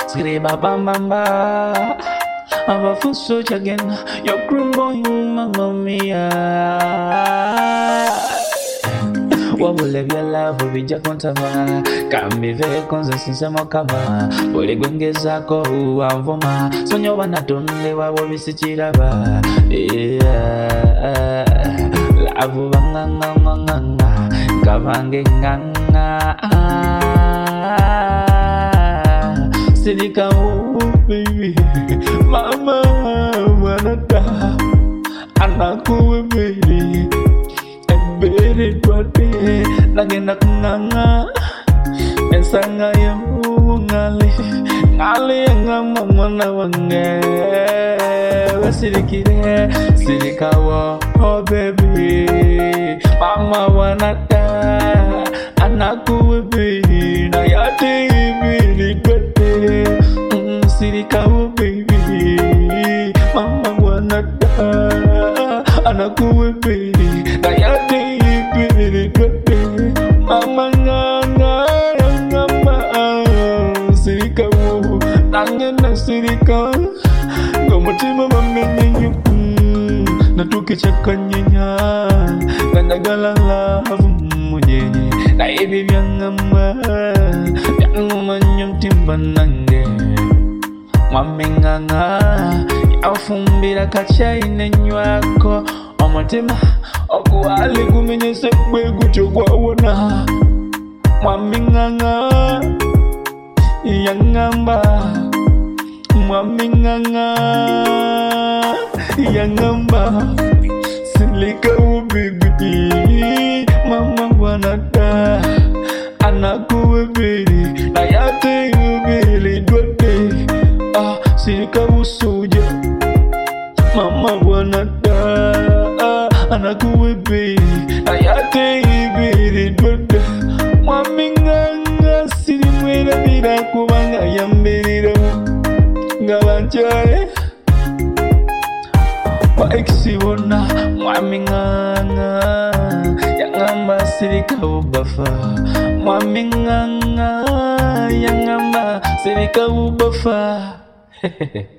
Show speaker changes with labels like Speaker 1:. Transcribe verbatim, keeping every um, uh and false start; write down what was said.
Speaker 1: Skriba bam bam ba. Abafuso again. Your crumbo mamma mia. Wabule vya love vija kontama. Kambi ve konza sinsemo kama. Bole gwenge zako uamvoma. Sonyo wanatonde wabo bisichiraba. Yeah. Lavu banganga nganga. Kavange nganga. Silika oh baby. Mama wanada. Anaku baby. Beri dwade nagenda kunganga ensanga ya ngali ngali ngama mwana wange wasirikire sirikawa oh baby mama wanada anaku baby na yate beri dwade sirikawa baby mama wanada anaku baby na yate mama nganga ngamba sirika wo nangena sirika ngomutima bamenye na tukichakanyenya ngandagala love munyenye na ibi byangamba byanguma nyumtimba nange mama nganga yafumbira kachaine nywako omutima okuwali kumenyese kwe gutyo gwawona mwaminganga yangamba mwaminganga yangamba silika ubibi mama wanada anakuwebiri na yate ubili dwade ah silika usuja mama wanada anakuwebe ayate ibiri dwada mwaminganga sirimwera bira kubanga yambirira ngabanjaye wa exibona mwaminganga yangamba sirika ubafa mwaminganga yangamba sirika ubafa